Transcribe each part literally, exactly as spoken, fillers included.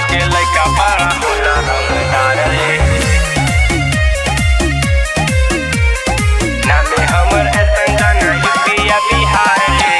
के लइका बड़ा होला रंगदार रे। नामे हमर ऐसन गाना यूपी या बिहार रे।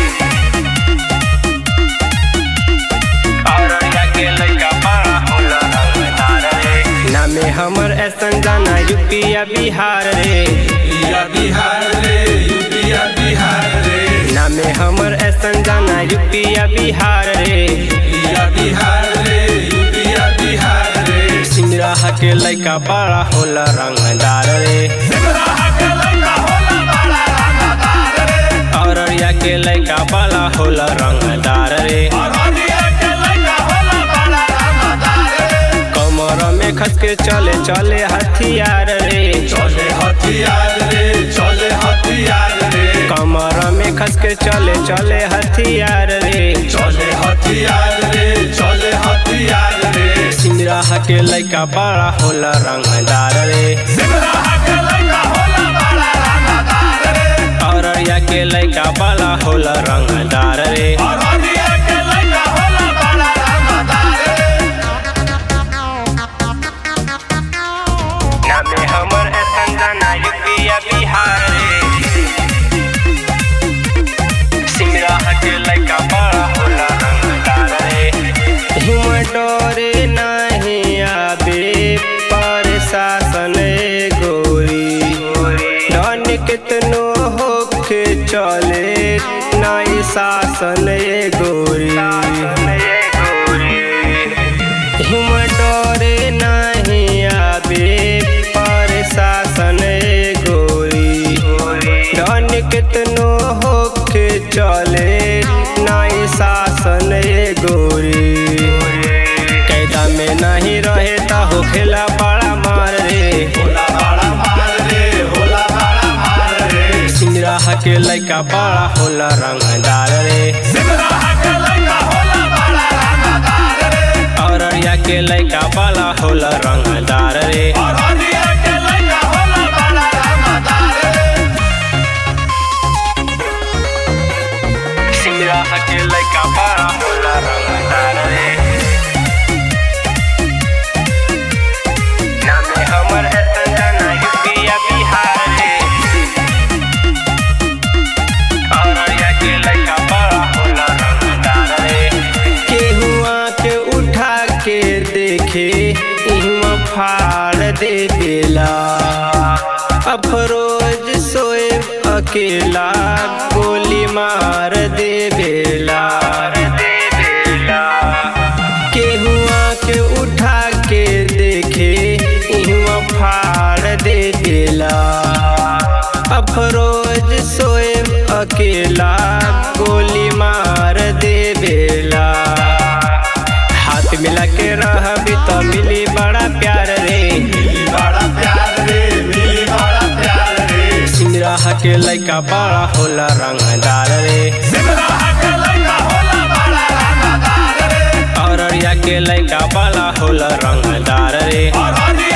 औरैया के लइका बड़ा होला रंगदार रे। नामे हमर ऐसन गाना यूपी या बिहार रे। या बिहार रे यूपी या बिहार रे। नामे हमर ऐसन गाना यूपी या बिहार रे। या बिहार रे यूपी या बिहार रे। सिंगराहा के लइका बड़ा होला रंगदार रे। सिंगराहा के लइका होला बड़ा रंगदार रे। औरैया के लइका बड़ा होला रंगदार रे। औरैया के लइका होला बड़ा रंगदार रे। कमर में खस के चले चले हथियार रे। चले हथियार रे चले हथियार रे। कमर में खस के चले चले हथियार रे। चले हथियार रे चले हथियार रे। सिंगराहा के लइका बड़ा होला रंगदार रे। सिंगराहा के लइका होला बड़ा रंगदार रे। औरैया के लइका बड़ा होला रंगदार रे। औरैया के लइका होला बड़ा रंगदार रे। नामे हमर ऐसन गाना यूपी या बिहार रे। सिंगराहा के लइका बड़ा होला रंगदार रे। हिम डरे नहीं आबे प्रशासन गोरी। डन कितनो होके चले नाई शासन गोरी। हिम डरे नहीं आबे प्रशासन गोरी। डन कितनो होके चले नाई शासन गोरी। कैदा में नहीं रहे ता होखेला बड़ा मार रे। होला बड़ा मार रे होला बड़ा मार रे। सिंगराहा के लइका बड़ा होला रंगदार रे। सिंगराहा के लइका होला बड़ा रंगदार रे। औरैया के लइका बड़ा होला रंगदार रे। औरैया के लइका होला बड़ा रंगदार रे। सिंगराहा के लइका बड़ा होला रंगदार रे। नामे हमर ऐसन गाना यूपी या बिहार रे। औरैया के लइका बड़ा होला रंगदार रे। केहुआ के उठा के देखे इहवा फाड़ दे बेला। अफरोज सोए अकेला गोली मार दे बेला। केहुआ के उठा के देखे इहवा फाड़ दे बेला। अफरोज सोए अकेला गोली मार दे बेला। हाथ मिला के रहबी तो मिली बड़ा प्यार रे। मिली बड़ा प्यार रे मिली बड़ा प्यार रे। सिंगराहा के लइका बड़ा होला रंगदार रे। सिंगराहा के लइका होला बड़ा रंगदार रे। औरैया के लइका बड़ा होला रंगदार रे। औरैया